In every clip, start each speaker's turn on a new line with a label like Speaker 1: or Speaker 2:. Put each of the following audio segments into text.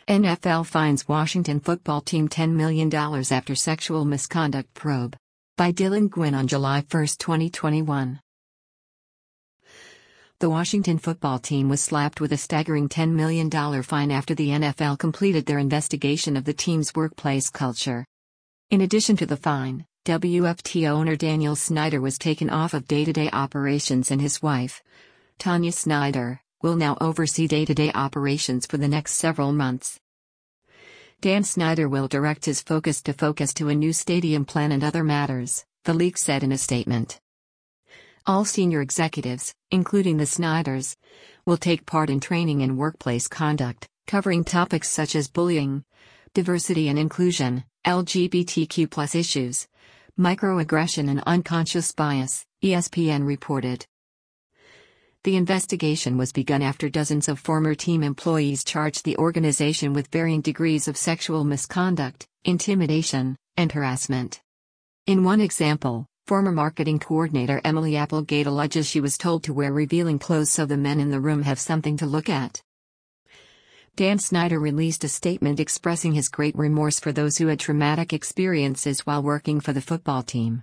Speaker 1: NFL fines Washington football team $10 million after sexual misconduct probe. By Dylan Gwynn on July 1, 2021. The Washington football team was slapped with a staggering $10 million fine after the NFL completed their investigation of the team's workplace culture. In addition to the fine, WFT owner Daniel Snyder was taken off of day-to-day operations, and his wife, Tanya Snyder, will now oversee day-to-day operations for the next several months. Dan Snyder will direct his focus to a new stadium plan and other matters, the league said in a statement. All senior executives, including the Snyders, will take part in training in workplace conduct, covering topics such as bullying, diversity and inclusion, LGBTQ+ issues, microaggression and unconscious bias, ESPN reported. The investigation was begun after dozens of former team employees charged the organization with varying degrees of sexual misconduct, intimidation, and harassment. In one example, former marketing coordinator Emily Applegate alleges she was told to wear revealing clothes so the men in the room have something to look at. Dan Snyder released a statement expressing his great remorse for those who had traumatic experiences while working for the football team.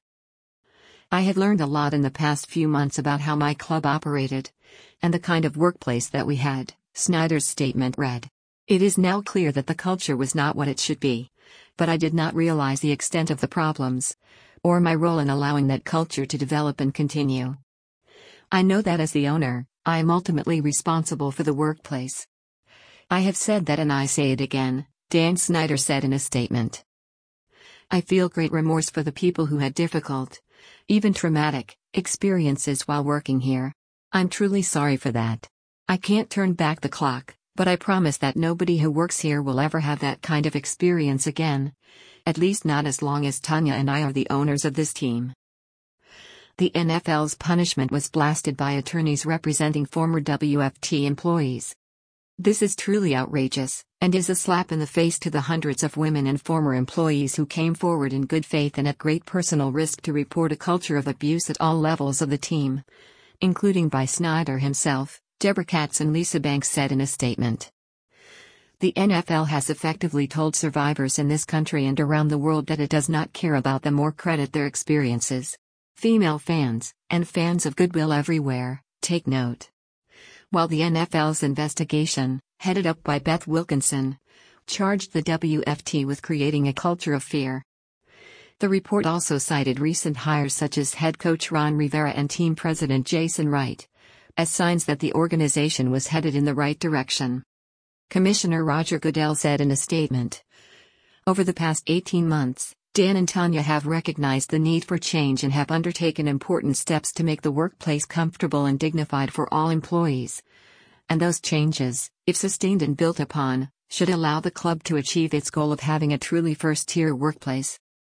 Speaker 1: I had learned a lot in the past few months about how my club operated, and the kind of workplace that we had, Snyder's statement read. It is now clear that the culture was not what it should be, but I did not realize the extent of the problems, or my role in allowing that culture to develop and continue. I know that as the owner, I am ultimately responsible for the workplace. I have said that and I say it again, Dan Snyder said in a statement. I feel great remorse for the people who had difficult, even traumatic, experiences while working here. I'm truly sorry for that. I can't turn back the clock, but I promise that nobody who works here will ever have that kind of experience again. At least not as long as Tanya and I are the owners of this team. The NFL's punishment was blasted by attorneys representing former WFT employees. This is truly outrageous, and is a slap in the face to the hundreds of women and former employees who came forward in good faith and at great personal risk to report a culture of abuse at all levels of the team, including by Snyder himself, Deborah Katz and Lisa Banks said in a statement. The NFL has effectively told survivors in this country and around the world that it does not care about them or credit their experiences. Female fans, and fans of goodwill everywhere, take note. While the NFL's investigation, headed up by Beth Wilkinson, charged the WFT with creating a culture of fear. The report also cited recent hires such as head coach Ron Rivera and team president Jason Wright, as signs that the organization was headed in the right direction. Commissioner Roger Goodell said in a statement, over the past 18 months, Dan and Tanya have recognized the need for change and have undertaken important steps to make the workplace comfortable and dignified for all employees. And those changes, if sustained and built upon, should allow the club to achieve its goal of having a truly first-tier workplace.